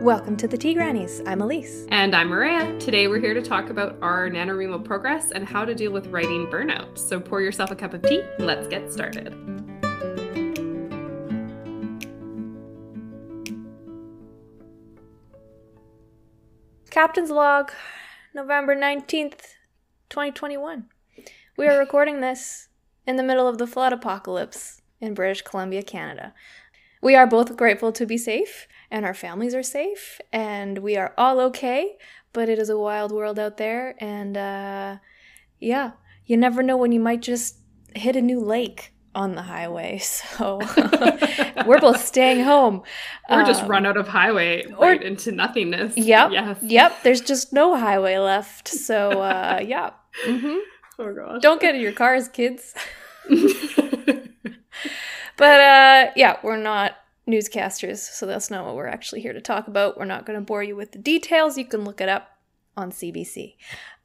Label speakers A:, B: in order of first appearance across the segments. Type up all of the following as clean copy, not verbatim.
A: Welcome to the Tea Grannies. I'm Elise.
B: And I'm Maria. Today we're here to talk about our NaNoWriMo progress and how to deal with writing burnout. So pour yourself a cup of tea and let's get started.
A: Captain's Log, November 19th, 2021. We are recording this in the middle of the flood apocalypse in British Columbia, Canada. We are both grateful to be safe, and our families are safe, and we are all okay, but it is a wild world out there, and you never know when you might just hit a new lake on the highway, so we're both staying home.
B: Or just run out of highway right into nothingness.
A: Yep,
B: yes.
A: Yep, there's just no highway left, so yeah. Mm-hmm.
B: Oh gosh.
A: Don't get in your cars, kids. But we're not newscasters, so that's not what we're actually here to talk about. We're not going to bore you with the details. You can look it up on CBC.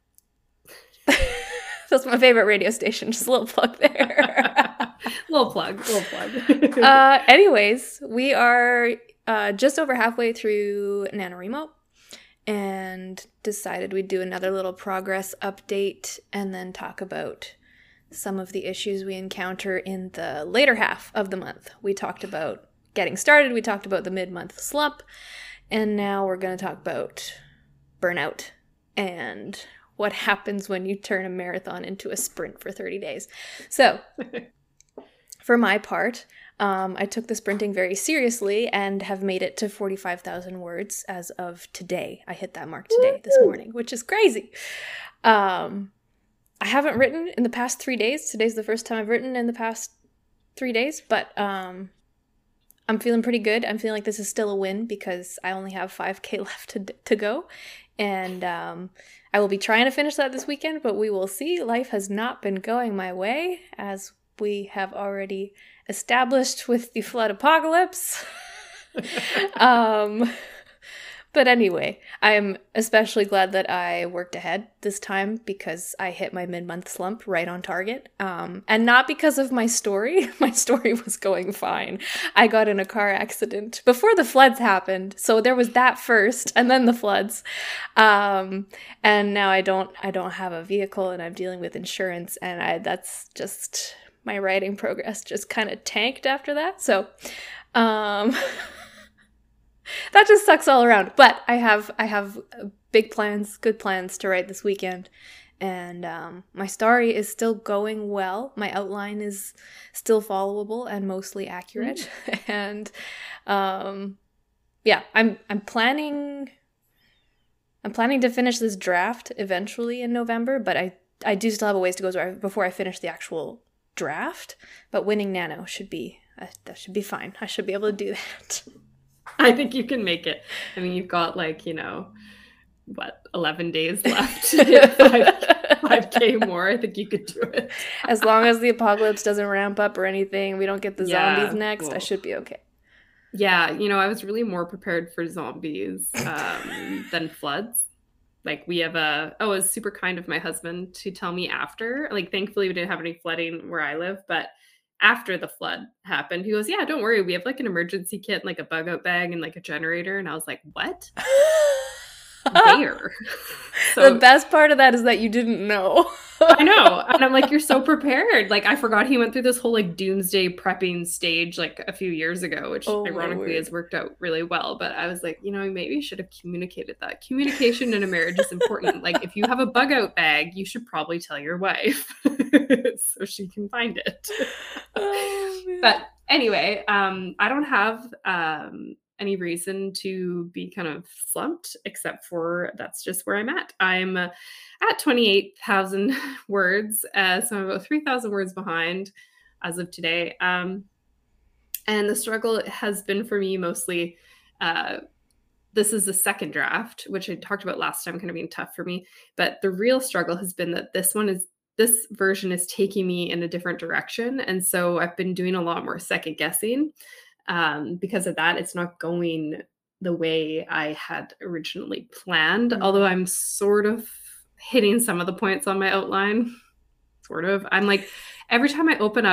A: That's my favorite radio station. Just a little plug there.
B: Little plug.
A: Anyways, we are just over halfway through NaNoWriMo and decided we'd do another little progress update and then talk about some of the issues we encounter in the later half of the month. We talked about getting started, we talked about the mid-month slump, and now we're going to talk about burnout and what happens when you turn a marathon into a sprint for 30 days. So, for my part, I took the sprinting very seriously and have made it to 45,000 words as of today. I hit that mark today, this morning, which is crazy. I haven't written in the past 3 days. Today's the first time I've written in the past 3 days, but I'm feeling pretty good. I'm feeling like this is still a win because I only have 5K left to go, and I will be trying to finish that this weekend, but we will see. Life has not been going my way, as we have already established with the flood apocalypse. But anyway, I'm especially glad that I worked ahead this time because I hit my mid-month slump right on target. And not because of my story. My story was going fine. I got in a car accident before the floods happened. So there was that first and then the floods. And now I don't have a vehicle and I'm dealing with insurance, and that's just my writing progress just kind of tanked after that. So that just sucks all around. But I have big plans, good plans to write this weekend. And my story is still going well. My outline is still followable and mostly accurate. And I'm planning to finish this draft eventually in November, but I do still have a ways to go before I finish the actual draft. But winning Nano should be fine. I should be able to do that.
B: I think you can make it. I mean, you've got 11 days left to hit 5K more. I think you could do it.
A: As long as the apocalypse doesn't ramp up or anything, we don't get the zombies next, cool. I should be okay.
B: Yeah, I was really more prepared for zombies than floods. We have it was super kind of my husband to tell me after. Thankfully, we didn't have any flooding where I live, but after the flood happened, he goes, yeah, don't worry. We have an emergency kit and a bug out bag and a generator. And I was like, what? Where?
A: So, the best part of that is that you didn't know.
B: I know. And I'm like, you're so prepared. I forgot he went through this whole doomsday prepping stage a few years ago, which ironically has worked out really well. But I was like, maybe you should have communicated that. Communication in a marriage is important. If you have a bug out bag, you should probably tell your wife so she can find it. But anyway, I don't have any reason to be kind of slumped, except for that's just where I'm at. I'm at 28,000 words, so I'm about 3,000 words behind as of today. And the struggle has been for me mostly, this is the second draft, which I talked about last time, kind of being tough for me. But the real struggle has been that this version is taking me in a different direction. And so I've been doing a lot more second guessing. Because of that, it's not going the way I had originally planned, although I'm sort of hitting some of the points on my outline. Sort of. I'm every time I open up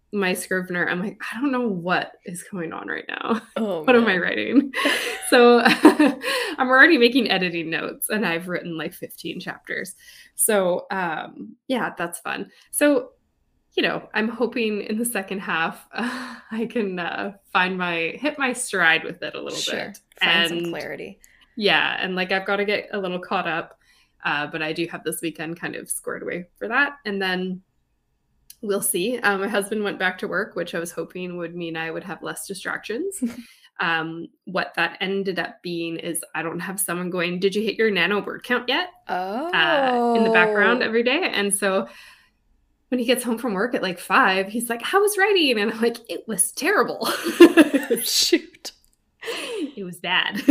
B: my Scrivener, I'm like, I don't know what is going on right now.
A: Oh,
B: what am I writing? So I'm already making editing notes, and I've written like 15 chapters. So yeah, that's fun. So, you know, I'm hoping in the second half I can hit my stride with it a little bit.
A: Find some clarity.
B: Yeah, and like I've got to get a little caught up, but I do have this weekend kind of squared away for that. And then we'll see. My husband went back to work, which I was hoping would mean I would have less distractions. What that ended up being is I don't have someone going, "Did you hit your nano word count yet?" In the background every day. And so when he ggets home from work at like 5, he's like, "How was writing?" And I'm like, "It was terrible."
A: Shoot.
B: It was bad.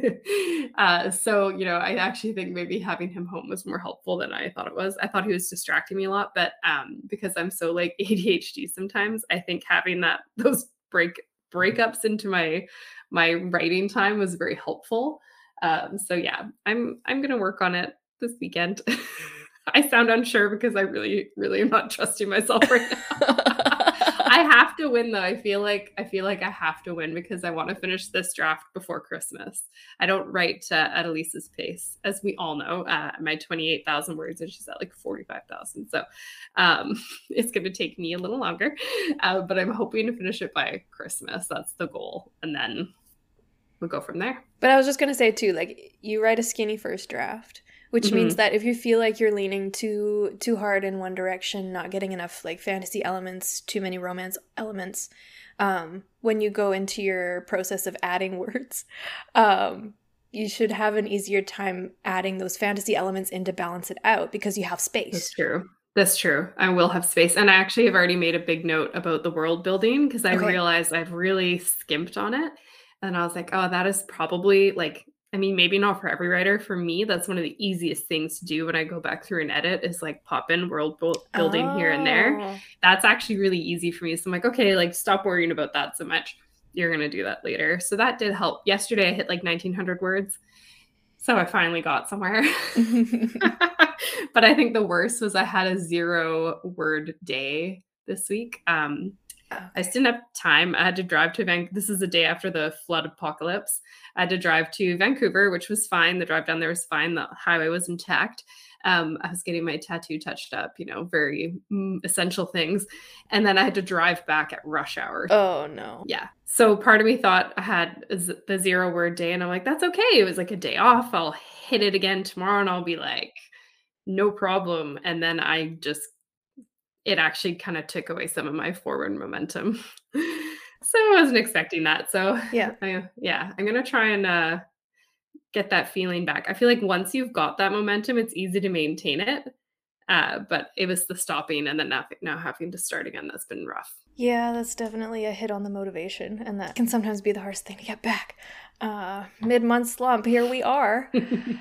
B: So, you know, I actually think maybe having him home was more helpful than I thought it was. I thought he was distracting me a lot, but because I'm so like ADHD sometimes, I think having those breakups into my writing time was very helpful. So yeah, I'm gonna work on it this weekend. I sound unsure because I really, really am not trusting myself right now. I have to win though. I feel like I have to win because I want to finish this draft before Christmas. I don't write at Elise's pace, as we all know. My 28,000 words, and she's at like 45,000. So it's going to take me a little longer, but I'm hoping to finish it by Christmas. That's the goal, and then we'll go from there.
A: But I was just going to say too, like you write a skinny first draft, which means that if you feel like you're leaning too hard in one direction, not getting enough like fantasy elements, too many romance elements, when you go into your process of adding words, you should have an easier time adding those fantasy elements in to balance it out because you have space.
B: That's true. I will have space. And I actually have already made a big note about the world building because I realized I've really skimped on it. And I was like, oh, that is probably like, I mean, maybe not for every writer. For me, that's one of the easiest things to do when I go back through and edit is like pop in world building here and there. That's actually really easy for me. So I'm like, okay, like stop worrying about that so much. You're going to do that later. So that did help. Yesterday, I hit like 1,900 words. So I finally got somewhere. But I think the worst was I had a 0-word day this week. I just didn't have time. I had to drive to Vancouver. This is the day after the flood apocalypse. I had to drive to Vancouver, which was fine. The drive down there was fine. The highway was intact. I was getting my tattoo touched up, you know, very essential things. And then I had to drive back at rush hour.
A: Oh, no.
B: Yeah. So part of me thought I had the 0-word day. And I'm like, that's okay. It was like a day off. I'll hit it again tomorrow and I'll be like, no problem. And then it actually kind of took away some of my forward momentum. So I wasn't expecting that. So
A: yeah,
B: I'm going to try and get that feeling back. I feel like once you've got that momentum, it's easy to maintain it. But it was the stopping and then now having to start again. That's been rough.
A: Yeah, that's definitely a hit on the motivation. And that can sometimes be the hardest thing to get back. Mid-month slump, here we are.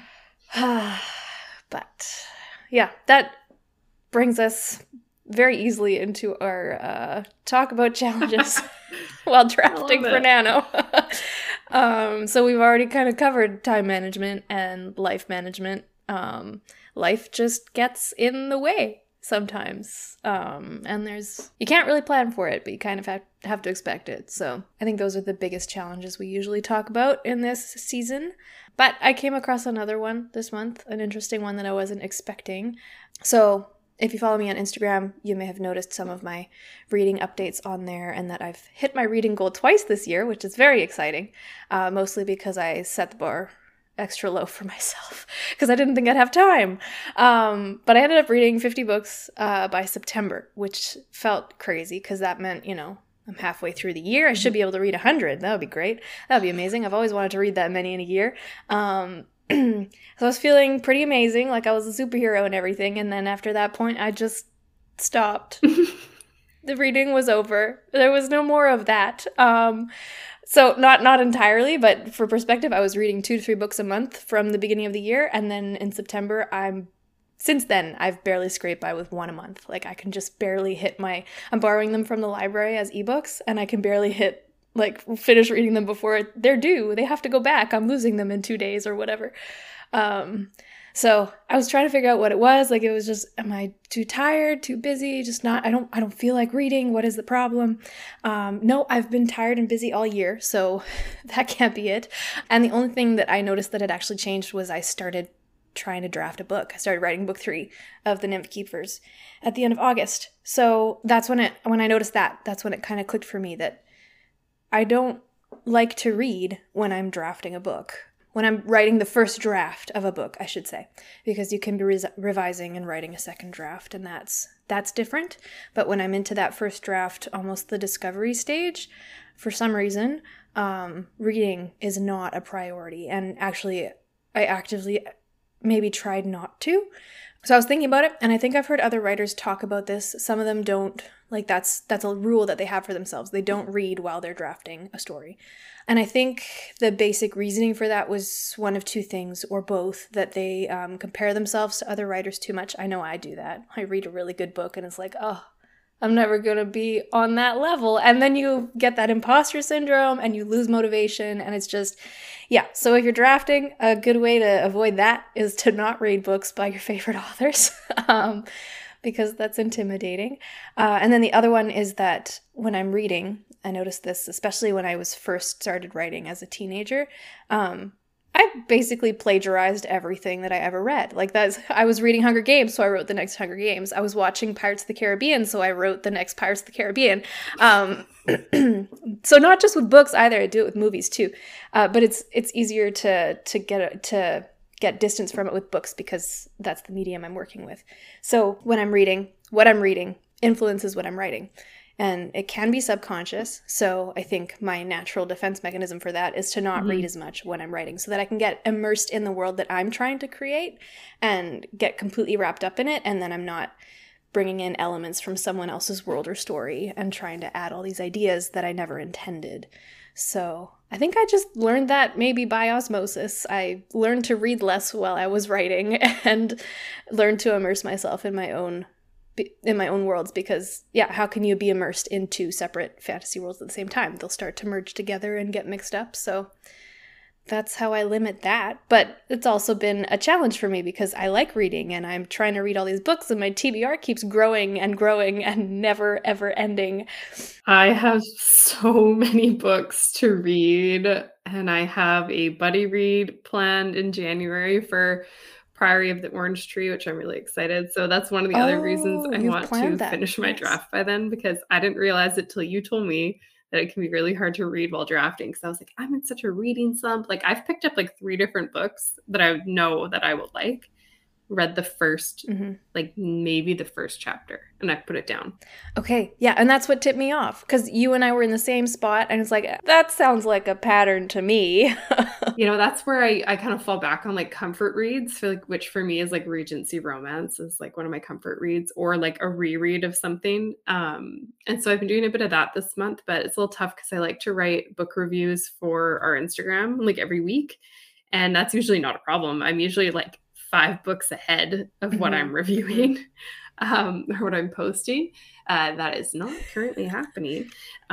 A: But yeah, that brings us very easily into our talk about challenges while drafting for Nano. So we've already kind of covered time management and life management. Life just gets in the way sometimes. And you can't really plan for it, but you kind of have to expect it. So I think those are the biggest challenges we usually talk about in this season. But I came across another one this month, an interesting one that I wasn't expecting. So if you follow me on Instagram, you may have noticed some of my reading updates on there and that I've hit my reading goal twice this year, which is very exciting, mostly because I set the bar extra low for myself because I didn't think I'd have time. But I ended up reading 50 books by September, which felt crazy because that meant, you know, I'm halfway through the year. I should be able to read 100. That would be great. That would be amazing. I've always wanted to read that many in a year. So I was feeling pretty amazing, like I was a superhero and everything, and then after that point, I just stopped. The reading was over. There was no more of that. So not entirely, but for perspective, I was reading 2 to 3 books a month from the beginning of the year, and then in September, since then, I've barely scraped by with 1 a month. Like, I can just barely hit I'm borrowing them from the library as ebooks, and I can barely finish reading them before they're due. They have to go back. I'm losing them in 2 days or whatever. So I was trying to figure out what it was. Like, it was just, am I too tired, too busy, just not, I don't feel like reading. What is the problem? No, I've been tired and busy all year, so that can't be it. And the only thing that I noticed that had actually changed was I started trying to draft a book. I started writing book 3 of The Nymph Keepers at the end of August. So that's when I noticed that's when it kind of clicked for me that I don't like to read when I'm drafting a book. When I'm writing the first draft of a book, I should say, because you can be revising and writing a second draft, and that's different. But when I'm into that first draft, almost the discovery stage, for some reason, reading is not a priority. And actually, I actively maybe tried not to. So I was thinking about it, and I think I've heard other writers talk about this. Some of them don't, like that's a rule that they have for themselves. They don't read while they're drafting a story. And I think the basic reasoning for that was one of two things, or both, that they compare themselves to other writers too much. I know I do that. I read a really good book and it's like, oh, I'm never going to be on that level. And then you get that imposter syndrome and you lose motivation, and it's just, yeah. So if you're drafting, a good way to avoid that is to not read books by your favorite authors. Because that's intimidating. And then the other one is that when I'm reading, I noticed this, especially when I was first started writing as a teenager, I basically plagiarized everything that I ever read. Like I was reading Hunger Games, so I wrote the next Hunger Games. I was watching Pirates of the Caribbean, so I wrote the next Pirates of the Caribbean. So not just with books either, I do it with movies too. But it's easier to get distance from it with books because that's the medium I'm working with. So when I'm reading, what I'm reading influences what I'm writing. And it can be subconscious. So I think my natural defense mechanism for that is to not read as much when I'm writing, so that I can get immersed in the world that I'm trying to create and get completely wrapped up in it. And then I'm not bringing in elements from someone else's world or story and trying to add all these ideas that I never intended. So I think I just learned that maybe by osmosis. I learned to read less while I was writing and learned to immerse myself in my own worlds, because how can you be immersed in two separate fantasy worlds at the same time? They'll start to merge together and get mixed up. So that's how I limit that. But it's also been a challenge for me because I like reading and I'm trying to read all these books, and my TBR keeps growing and growing and never ever ending.
B: I have so many books to read, and I have a buddy read planned in January for Priory of the Orange Tree, which I'm really excited. So that's one of the other reasons I want to finish my draft by then, because I didn't realize it till you told me that it can be really hard to read while drafting. Because I was like, I'm in such a reading slump. Like, I've picked up like 3 different books that I know that I will like, read the first, like maybe the first chapter, and I put it down.
A: Okay. Yeah. And that's what tipped me off, because you and I were in the same spot, and it's like, that sounds like a pattern to me.
B: That's where I kind of fall back on like comfort reads, for like, which for me is like Regency romance is like one of my comfort reads, or like a reread of something. And so I've been doing a bit of that this month, but it's a little tough because I like to write book reviews for our Instagram like every week. And that's usually not a problem. I'm usually like 5 books ahead of what I'm reviewing, or what I'm posting. That is not currently happening.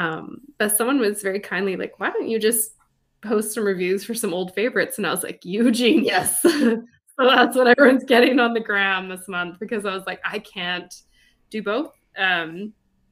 B: But someone was very kindly like, why don't you just post some reviews for some old favorites? And I was like, you genius. So that's what everyone's getting on the gram this month, because I was like, I can't do both. A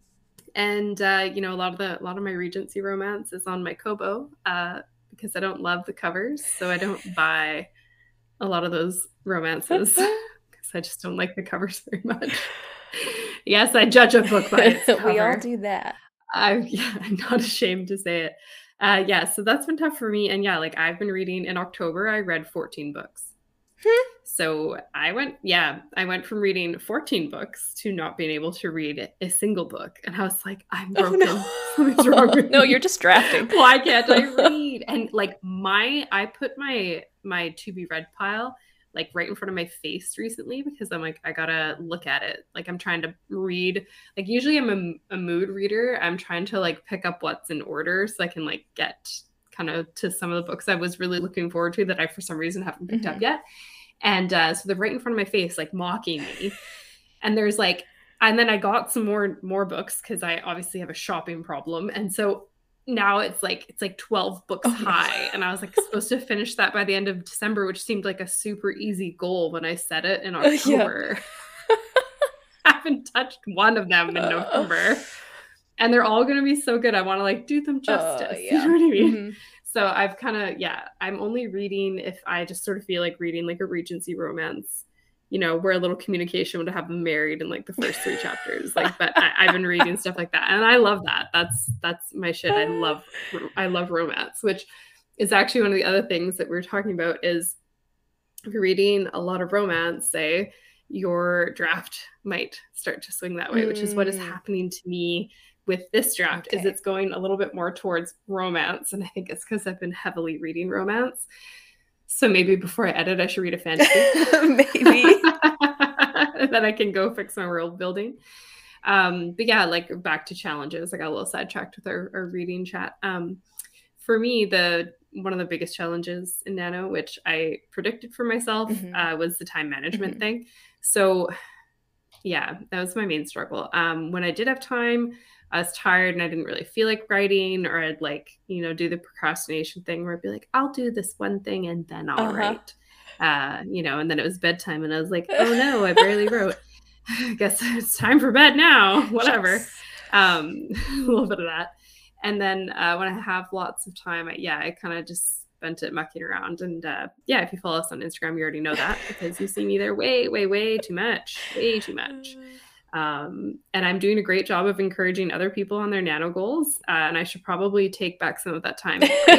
B: lot of my Regency romance is on my Kobo, because I don't love the covers, so I don't buy a lot of those romances because I just don't like the covers very much. Yes, I judge a book by its cover.
A: We all do that.
B: I'm not ashamed to say it. So that's been tough for me. And like I've been reading in October, I read 14 books. So I went from reading 14 books to not being able to read a single book. And I was like, I'm broken.
A: Oh, no.
B: Something's wrong with
A: No,
B: me.
A: you're just drafting.
B: Why can't I read? And like I put my to be read pile like right in front of my face recently, because I'm like, I gotta look at it. Like I'm trying to read, like usually I'm a mood reader. I'm trying to like pick up what's in order so I can like get kind of to some of the books I was really looking forward to that I for some reason haven't picked up yet. And so they're right in front of my face, like mocking me. And there's like, and then I got some more books because I obviously have a shopping problem. And so now it's like 12 books high. And I was like supposed to finish that by the end of December, which seemed like a super easy goal when I set it in October. I haven't touched one of them in November. And they're all going to be so good. I want to like do them justice. You know what I mean? Mm-hmm. So I've kind of, I'm only reading if I just sort of feel like reading like a Regency romance, you know, where a little communication would have them married in like the first 3 chapters. Like, but I've been reading stuff like that. And I love that. That's my shit. I love romance, which is actually one of the other things that we're talking about is if you're reading a lot of romance, say, your draft might start to swing that way, which is what is happening to me with this draft. Is it's going a little bit more towards romance. And I think it's because I've been heavily reading romance. So maybe before I edit, I should read a fantasy.
A: Maybe.
B: Then I can go fix my world building. But yeah, like back to challenges. I got a little sidetracked with our reading chat. For me, one of the biggest challenges in Nano, which I predicted for myself, was the time management thing. So yeah, that was my main struggle. When I did have time, I was tired and I didn't really feel like writing, or I'd like, you know, do the procrastination thing where I'd be like, I'll do this one thing and then I'll write, you know, and then it was bedtime and I was like, oh no, I barely wrote. I guess it's time for bed now, whatever. A little bit of that. And then when I have lots of time, I kind of just spent it mucking around. And if you follow us on Instagram, you already know that because you see me there way, way, way too much, way too much. And I'm doing a great job of encouraging other people on their Nano goals. And I should probably take back some of that time.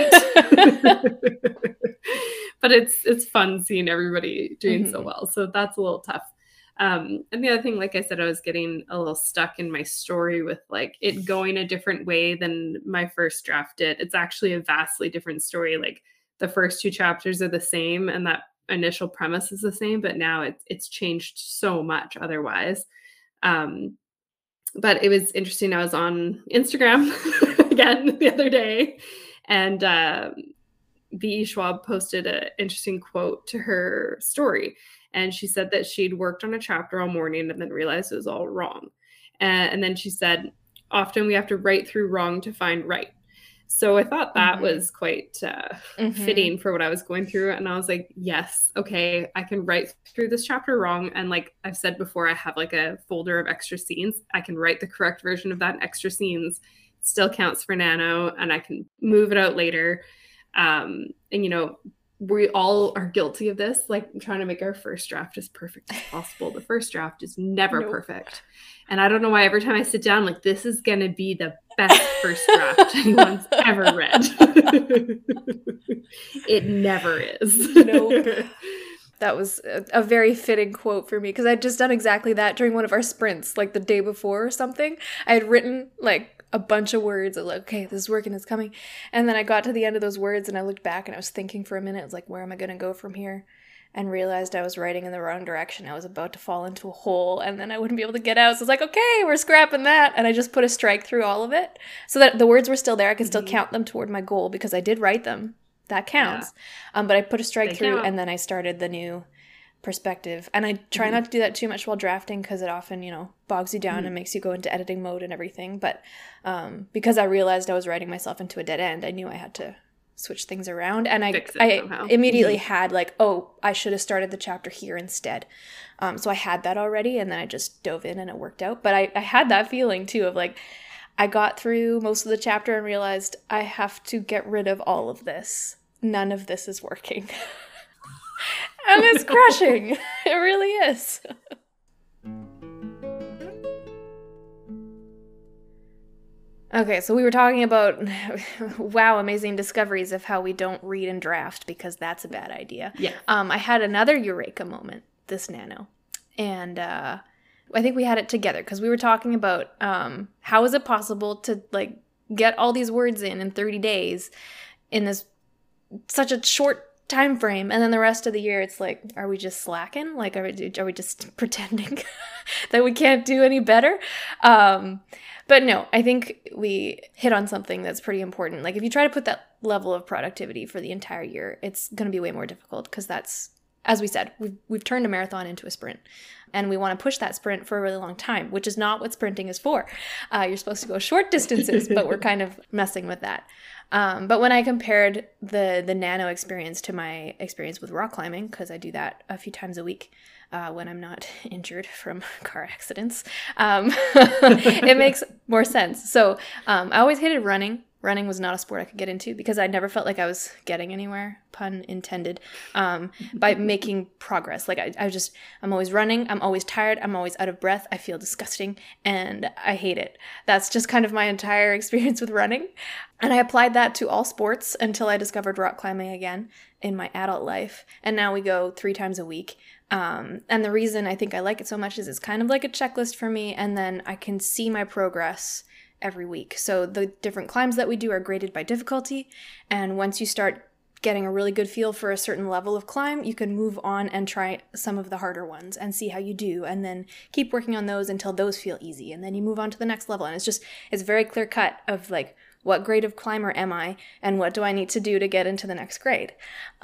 B: But it's fun seeing everybody doing so well. So that's a little tough. And the other thing, like I said, I was getting a little stuck in my story with like it going a different way than my first draft did. It's actually a vastly different story. Like the first 2 chapters are the same and that initial premise is the same, but now it's changed so much otherwise. But it was interesting. I was on Instagram again the other day, and B.E. Schwab posted an interesting quote to her story. And she said that she'd worked on a chapter all morning and then realized it was all wrong. And then she said, often we have to write through wrong to find right. So I thought that was quite fitting for what I was going through. And I was like, yes, okay, I can write through this chapter wrong. And like I've said before, I have like a folder of extra scenes. I can write the correct version of that in extra scenes. It still counts for Nano, and I can move it out later. And, you know, we all are guilty of this, like trying to make our first draft as perfect as possible. The first draft is never perfect. And I don't know why every time I sit down, like, this is going to be the best first draft anyone's ever read. It never is.
A: Nope. That was a very fitting quote for me because I'd just done exactly that during one of our sprints, like the day before or something. I had written like a bunch of words. I was like, okay, this is working, it's coming. And then I got to the end of those words and I looked back and I was thinking for a minute. I was like, where am I going to go from here? And realized I was writing in the wrong direction. I was about to fall into a hole and then I wouldn't be able to get out. So I was like, okay, we're scrapping that. And I just put a strike through all of it so that the words were still there. I could still count them toward my goal because I did write them. That counts. Yeah. But I put a strike through and then I started the new perspective. And I try not to do that too much while drafting because it often, you know, bogs you down and makes you go into editing mode and everything. But because I realized I was writing myself into a dead end, I knew I had to switch things around. And I immediately had like, oh, I should have started the chapter here instead. So I had that already and then I just dove in and it worked out. But I had that feeling too of like, I got through most of the chapter and realized I have to get rid of all of this. None of this is working. And it's crushing. It really is. Okay, so we were talking about, wow, amazing discoveries of how we don't read and draft because that's a bad idea.
B: Yeah.
A: I had another eureka moment this Nano. And I think we had it together because we were talking about how is it possible to like get all these words in 30 days in this such a short time frame, and then the rest of the year it's like, are we just slacking? Like, are we just pretending that we can't do any better? But no, I think we hit on something that's pretty important. Like, if you try to put that level of productivity for the entire year, it's going to be way more difficult because that's as we said, we've turned a marathon into a sprint, and we want to push that sprint for a really long time, which is not what sprinting is for. You're supposed to go short distances, but we're kind of messing with that. But when I compared the Nano experience to my experience with rock climbing, because I do that a few times a week when I'm not injured from car accidents, it makes more sense. So I always hated running. Running was not a sport I could get into because I never felt like I was getting anywhere, pun intended, by making progress. Like I'm always running, I'm always tired, I'm always out of breath, I feel disgusting, and I hate it. That's just kind of my entire experience with running. And I applied that to all sports until I discovered rock climbing again in my adult life. And now we go 3 times a week. And the reason I think I like it so much is it's kind of like a checklist for me, and then I can see my progress every week. So the different climbs that we do are graded by difficulty, and once you start getting a really good feel for a certain level of climb, you can move on and try some of the harder ones and see how you do, and then keep working on those until those feel easy, and then you move on to the next level. And it's very clear cut of like, what grade of climber am I, and what do I need to do to get into the next grade?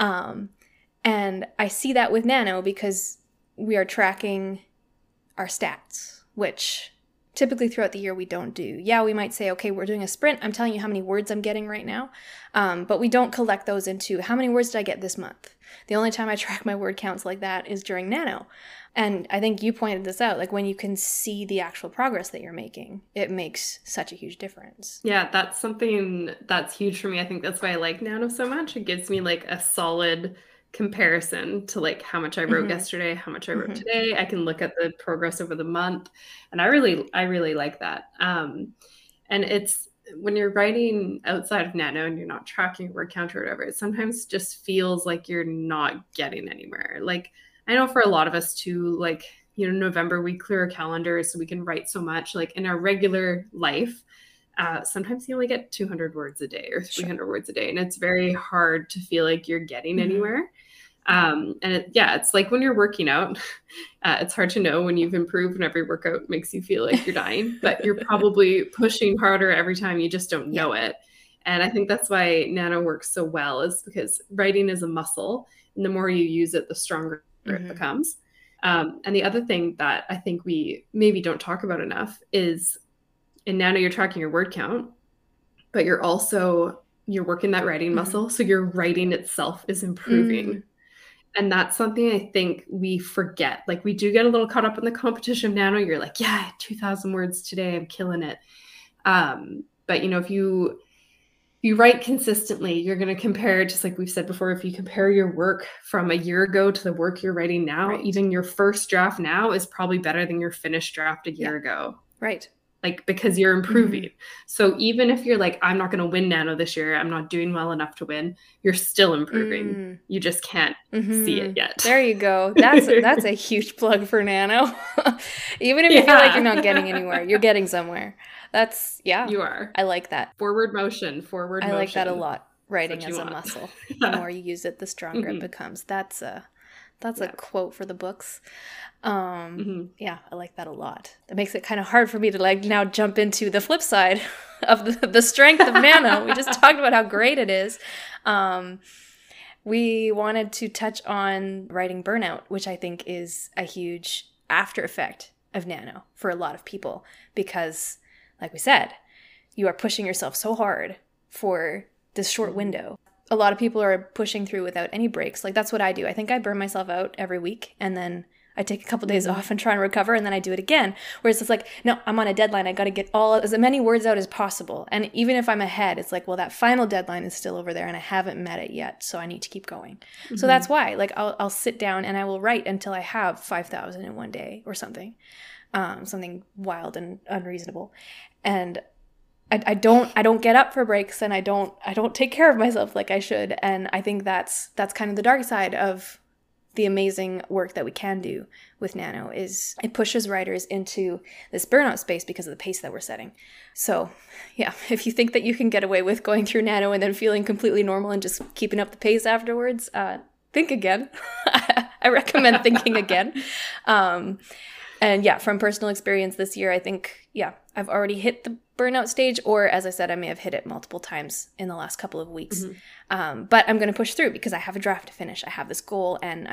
A: And I see that with Nano because we are tracking our stats, which typically throughout the year we don't do. Yeah, we might say, okay, we're doing a sprint. I'm telling you how many words I'm getting right now. But we don't collect those into how many words did I get this month. The only time I track my word counts like that is during Nano. And I think you pointed this out, like when you can see the actual progress that you're making, it makes such a huge difference.
B: Yeah, that's something that's huge for me. I think that's why I like Nano so much. It gives me like a solid comparison to like how much I wrote yesterday, how much I wrote today. I can look at the progress over the month, and I really like that. And it's when you're writing outside of Nano and you're not tracking your word count or whatever, it sometimes just feels like you're not getting anywhere. Like I know for a lot of us too, like, you know, November we clear our calendars so we can write so much. Like in our regular life, sometimes you only get 200 words a day or 300 words a day, and it's very hard to feel like you're getting anywhere. And it's like when you're working out, it's hard to know when you've improved when every workout makes you feel like you're dying, but you're probably pushing harder every time, you just don't know it. And I think that's why Nano works so well, is because writing is a muscle, and the more you use it, the stronger it becomes. And the other thing that I think we maybe don't talk about enough is in Nano, you're tracking your word count, but you're working that writing muscle. So your writing itself is improving. And that's something I think we forget. Like we do get a little caught up in the competition of Nano. You're like, yeah, 2,000 words today, I'm killing it. But you know, if you write consistently, you're going to compare, just like we've said before, if you compare your work from a year ago to the work you're writing now, even your first draft now is probably better than your finished draft a year ago.
A: Right.
B: Like, because you're improving. So even if you're like, I'm not going to win Nano this year, I'm not doing well enough to win, you're still improving. You just can't see it yet.
A: There you go. That's a huge plug for Nano. Even if you feel like you're not getting anywhere, you're getting somewhere. You are. I like that.
B: Forward motion.
A: I like that a lot. Writing as a muscle. The more you use it, the stronger it becomes. That's a quote for the books. Yeah, I like that a lot. It makes it kind of hard for me to like now jump into the flip side of the strength of Nano. We just talked about how great it is. We wanted to touch on writing burnout, which I think is a huge after effect of Nano for a lot of people, because like we said, you are pushing yourself so hard for this short window. A lot of people are pushing through without any breaks. Like that's what I do. I think I burn myself out every week, and then I take a couple days off and try and recover, and then I do it again. Whereas it's like, no, I'm on a deadline. I got to get as many words out as possible. And even if I'm ahead, it's like, well, that final deadline is still over there and I haven't met it yet, so I need to keep going. So that's why, like, I'll sit down and I will write until I have 5,000 in one day or something, something wild and unreasonable. And I don't get up for breaks, and I don't take care of myself like I should. And I think that's kind of the dark side of the amazing work that we can do with Nano, is it pushes writers into this burnout space because of the pace that we're setting. So yeah, if you think that you can get away with going through Nano and then feeling completely normal and just keeping up the pace afterwards, think again. I recommend thinking again. And yeah, from personal experience this year, I think, I've already hit the burnout stage, or as I said, I may have hit it multiple times in the last couple of weeks. But I'm going to push through because I have a draft to finish. I have this goal, and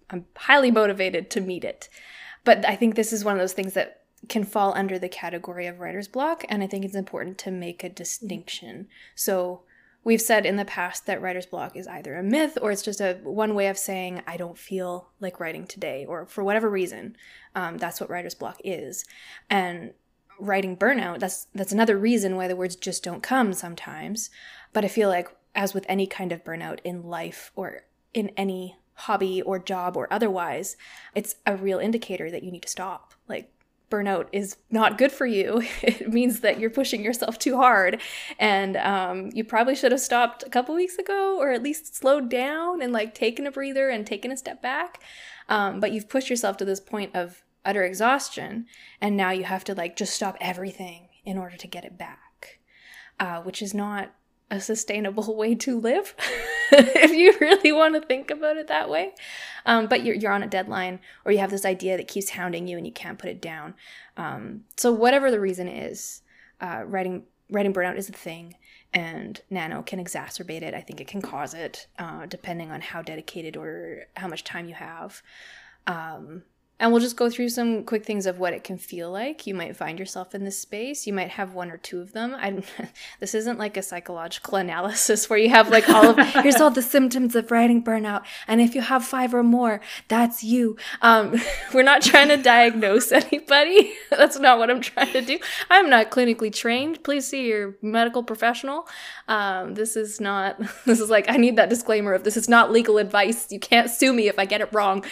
A: I'm highly motivated to meet it. But I think this is one of those things that can fall under the category of writer's block, and I think it's important to make a distinction. So we've said in the past that writer's block is either a myth or it's just one way of saying I don't feel like writing today, or for whatever reason, that's what writer's block is. And writing burnout, that's another reason why the words just don't come sometimes. But I feel like, as with any kind of burnout in life or in any hobby or job or otherwise, it's a real indicator that you need to stop. Like, burnout is not good for you. It means that you're pushing yourself too hard, and you probably should have stopped a couple weeks ago, or at least slowed down and like taken a breather and taken a step back. But you've pushed yourself to this point of utter exhaustion, and now you have to like just stop everything in order to get it back, which is not a sustainable way to live if you really want to think about it that way. But you're on a deadline, or you have this idea that keeps hounding you and you can't put it down. So whatever the reason is, writing burnout is a thing, and Nano can exacerbate it. I think it can cause it, depending on how dedicated or how much time you have. And we'll just go through some quick things of what it can feel like. You might find yourself in this space. You might have one or two of them. This isn't like a psychological analysis where you have like here's all the symptoms of writing burnout, and if you have 5 or more, that's you. We're not trying to diagnose anybody. That's not what I'm trying to do. I'm not clinically trained. Please see your medical professional. This is like, I need that disclaimer of this is not legal advice. You can't sue me if I get it wrong.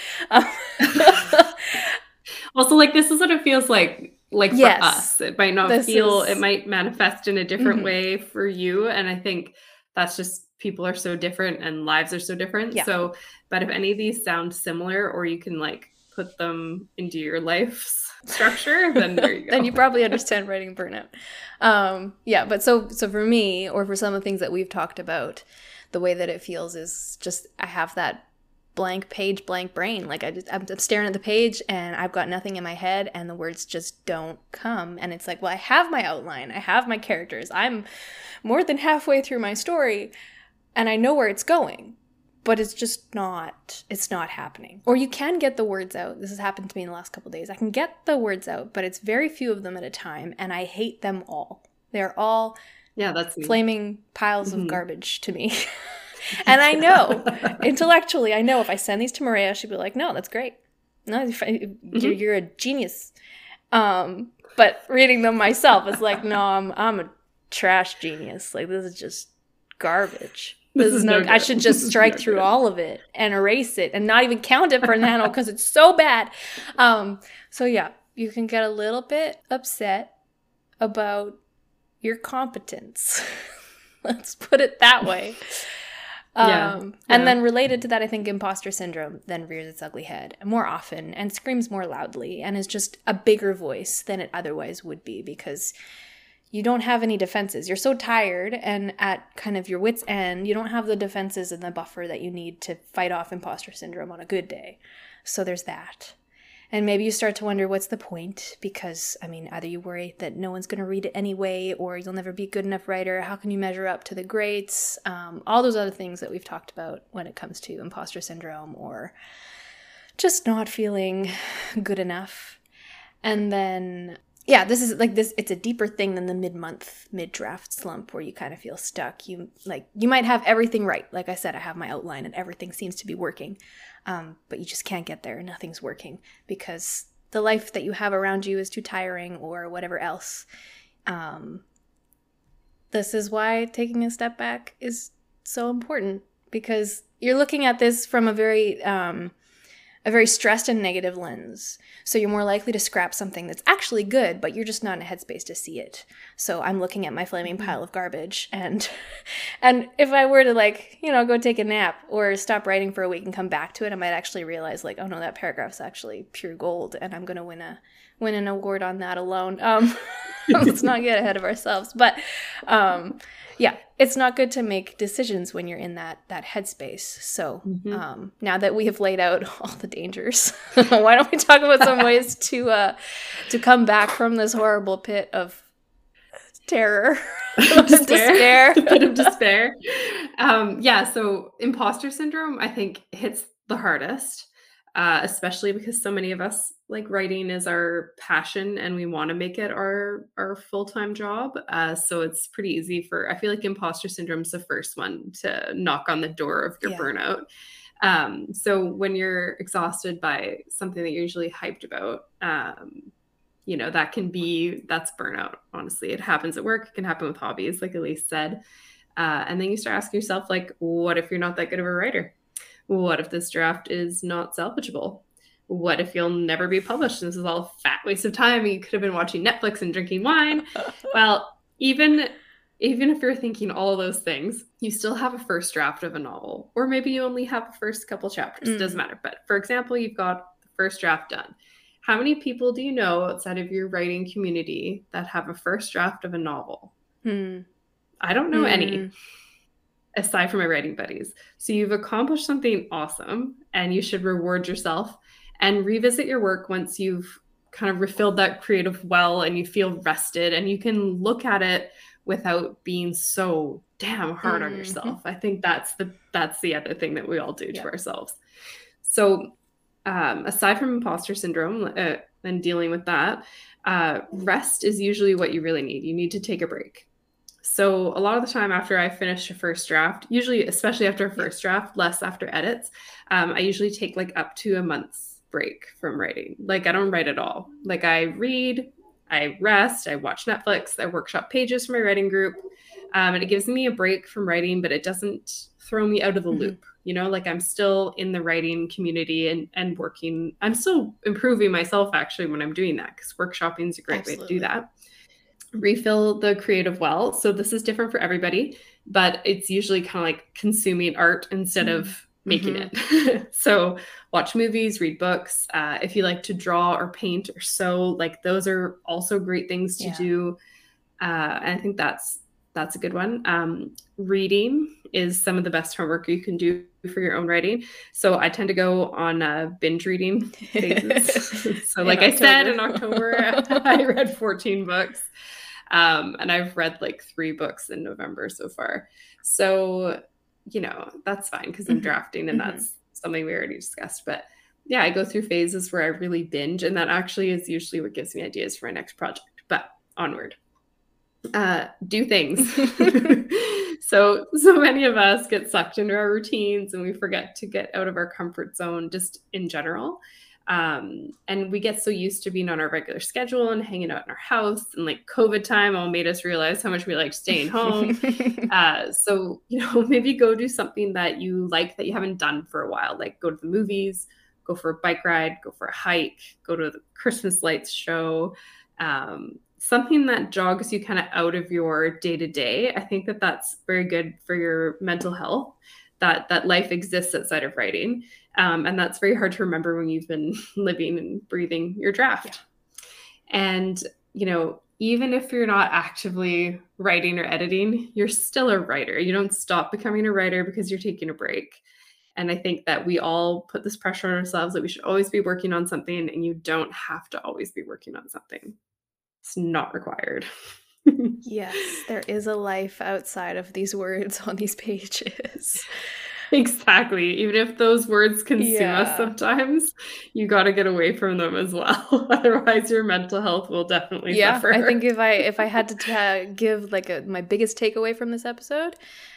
B: Also, like, this is what it feels like yes, for us. It might not it might manifest in a different way for you. And I think that's just, people are so different and lives are so different. Yeah. So, but if any of these sound similar, or you can like put them into your life's structure, then there you go.
A: Then you probably understand writing burnout. Yeah, but so for me, or for some of the things that we've talked about, the way that it feels is just, I have that blank page, blank brain. Like I'm staring at the page and I've got nothing in my head and the words just don't come. And it's like, well, I have my outline. I have my characters. I'm more than halfway through my story and I know where it's going, but it's not happening. Or you can get the words out. This has happened to me in the last couple of days. I can get the words out, but it's very few of them at a time. And I hate them all. They're all
B: that's
A: flaming piles of garbage to me. And I know, intellectually, I know if I send these to Maria, she'd be like, no, that's great. No, you're a genius. But reading them myself, it's like, no, I'm a trash genius. Like, this is just garbage. This is no, I should just strike through all of it and erase it and not even count it for Nano because it's so bad. So yeah, you can get a little bit upset about your competence. Let's put it that way. And then related to that, I think imposter syndrome then rears its ugly head more often and screams more loudly and is just a bigger voice than it otherwise would be, because you don't have any defenses. You're so tired and at kind of your wit's end, you don't have the defenses and the buffer that you need to fight off imposter syndrome on a good day. So there's that. And maybe you start to wonder, what's the point? Because, I mean, either you worry that no one's going to read it anyway, or you'll never be a good enough writer. How can you measure up to the greats? All those other things that we've talked about when it comes to imposter syndrome or just not feeling good enough. And then, yeah, this is like this. It's a deeper thing than the mid-draft slump where you kind of feel stuck. You might have everything right. Like I said, I have my outline and everything seems to be working. But you just can't get there. Nothing's working because the life that you have around you is too tiring or whatever else. This is why taking a step back is so important, because you're looking at this from a very stressed and negative lens. So you're more likely to scrap something that's actually good, but you're just not in a headspace to see it. So I'm looking at my flaming pile of garbage, and if I were to go take a nap or stop writing for a week and come back to it, I might actually realize oh no, that paragraph's actually pure gold and I'm going to win an award on that alone. Let's not get ahead of ourselves. But yeah, it's not good to make decisions when you're in that headspace. So now that we have laid out all the dangers, why don't we talk about some ways to come back from this horrible pit of terror, despair.
B: Pit of despair. So imposter syndrome, I think, hits the hardest. especially because so many of us, like, writing is our passion and we want to make it our full-time job. So it's pretty easy for, I feel like imposter syndrome is the first one to knock on the door of your burnout. So when you're exhausted by something that you're usually hyped about, you know, that's burnout. Honestly, it happens at work. It can happen with hobbies, like Elise said. And then you start asking yourself, like, what if you're not that good of a writer? What if this draft is not salvageable? What if you'll never be published? This is all a fat waste of time. You could have been watching Netflix and drinking wine. Well, even if you're thinking all of those things, you still have a first draft of a novel, or maybe you only have the first couple chapters. It doesn't matter. But for example, you've got the first draft done. How many people do you know outside of your writing community that have a first draft of a novel? I don't know any, aside from my writing buddies. So you've accomplished something awesome, and you should reward yourself and revisit your work once you've kind of refilled that creative well and you feel rested, and you can look at it without being so damn hard on yourself. I think that's the other thing that we all do to ourselves. So aside from imposter syndrome and dealing with that, rest is usually what you really need. You need to take a break. So a lot of the time after I finish a first draft, usually, especially after a first draft, less after edits, I usually take like up to a month's break from writing. Like, I don't write at all. Like, I read, I rest, I watch Netflix, I workshop pages for my writing group. And it gives me a break from writing, but it doesn't throw me out of the loop. You know, like, I'm still in the writing community and working. I'm still improving myself, actually, when I'm doing that, because workshopping is a great way to do that. Refill the creative well. So this is different for everybody, but it's usually kind of like consuming art instead of making it. So watch movies, read books. If you like to draw or paint or sew, like, those are also great things to do. And I think that's a good one. Reading is some of the best homework you can do for your own writing. So I tend to go on binge reading phases. So like I said, in October, I read 14 books. And I've read like 3 books in November so far. So, you know, that's fine because I'm drafting, and that's something we already discussed. But yeah, I go through phases where I really binge, and that actually is usually what gives me ideas for my next project. But onward. Do things. So many of us get sucked into our routines, and we forget to get out of our comfort zone just in general. And we get so used to being on our regular schedule and hanging out in our house, and like COVID time all made us realize how much we like staying home. So, you know, maybe go do something that you like that you haven't done for a while, like go to the movies, go for a bike ride, go for a hike, go to the Christmas lights show, something that jogs you kind of out of your day-to-day. I think that that's very good for your mental health, that life exists outside of writing. And that's very hard to remember when you've been living and breathing your draft. And, you know, even if you're not actively writing or editing, you're still a writer. You don't stop becoming a writer because you're taking a break. And I think that we all put this pressure on ourselves that we should always be working on something, and you don't have to always be working on something. It's not required.
A: Yes, there is a life outside of these words on these pages.
B: Exactly. Even if those words consume us sometimes, you got to get away from them as well. Otherwise, your mental health will definitely suffer.
A: I think if I had to give like my biggest takeaway from this episode,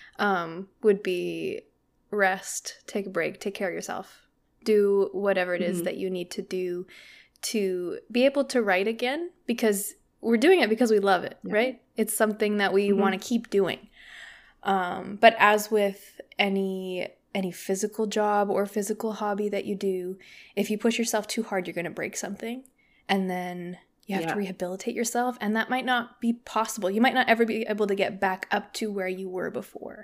A: would be rest, take a break, take care of yourself, do whatever it is that you need to do to be able to write again, because we're doing it because we love it, right? It's something that we want to keep doing. But as with any physical job or physical hobby that you do, if you push yourself too hard, you're going to break something, and then you have to rehabilitate yourself, and that might not be possible. You might not ever be able to get back up to where you were before.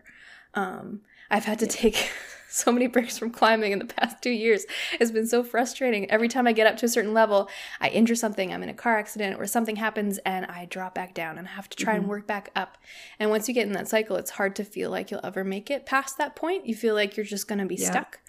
A: I've had to take so many breaks from climbing in the past 2 years. It's been so frustrating. Every time I get up to a certain level, I injure something, I'm in a car accident, or something happens, and I drop back down and I have to try and work back up. And once you get in that cycle, it's hard to feel like you'll ever make it past that point. You feel like you're just going to be stuck.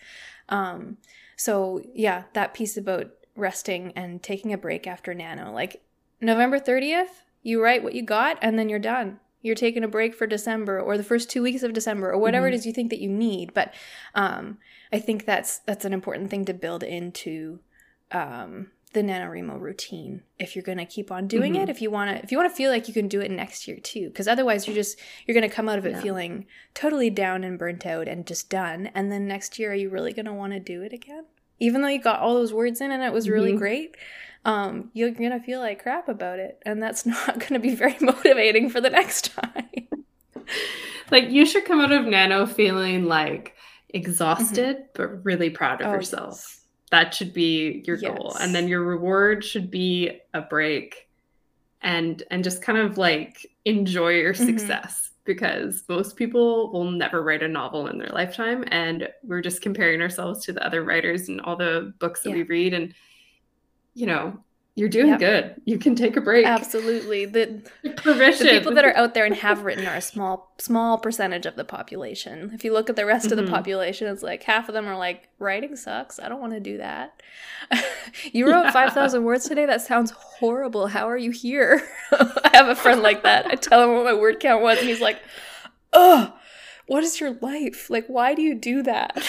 A: So yeah, that piece about resting and taking a break after Nano, like November 30th, you write what you got and then you're done. You're taking a break for December or the first 2 weeks of December or whatever it is you think that you need. But I think that's an important thing to build into the NaNoWriMo routine if you're going to keep on doing it, if you want to feel like you can do it next year too, because otherwise you're going to come out of it feeling totally down and burnt out and just done. And then next year, are you really going to want to do it again? Even though you got all those words in and it was really great, you're going to feel like crap about it. And that's not going to be very motivating for the next time.
B: Like, you should come out of Nano feeling like exhausted, but really proud of yourself. Yes. That should be your goal. And then your reward should be a break and just kind of like enjoy your success, because most people will never write a novel in their lifetime. And we're just comparing ourselves to the other writers and all the books that we read. And, you know, you're doing good. You can take a break.
A: Absolutely. The people that are out there and have written are a small percentage of the population. If you look at the rest of the population, it's like half of them are like, writing sucks. I don't want to do that. You wrote 5,000 words today? That sounds horrible. How are you here? I have a friend like that. I tell him what my word count was, and he's like, oh, what is your life? Like, why do you do that?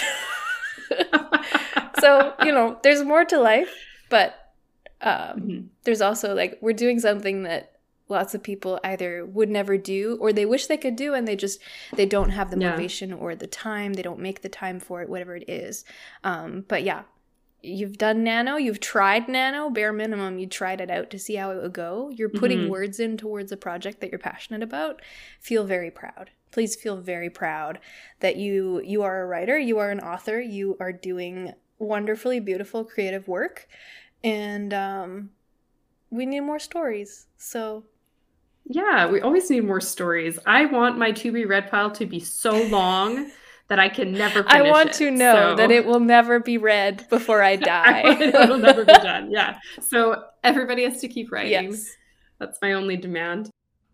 A: So, you know, there's more to life, but there's also like, we're doing something that lots of people either would never do or they wish they could do, and they don't have the motivation or the time. They don't make the time for it, whatever it is. But yeah, you've done Nano, you've tried Nano, bare minimum, you tried it out to see how it would go. You're putting words in towards a project that you're passionate about. Feel very proud. Please feel very proud that you are a writer, you are an author, you are doing wonderfully beautiful creative work. And we need more stories. So
B: yeah, we always need more stories. I want my to be read pile to be so long that I can never finish it.
A: I want to know that it will never be read before I die.
B: It'll never be done. Yeah. So everybody has to keep writing.
A: Yes.
B: That's my only demand.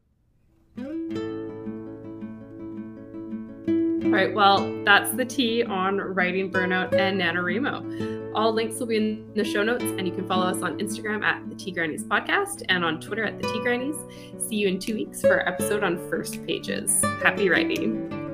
B: All right, well, that's the tea on writing burnout and NaNoWriMo. All links will be in the show notes, and you can follow us on Instagram at the Tea Grannies Podcast and on Twitter at the Tea Grannies. See you in 2 weeks for our episode on First Pages. Happy writing.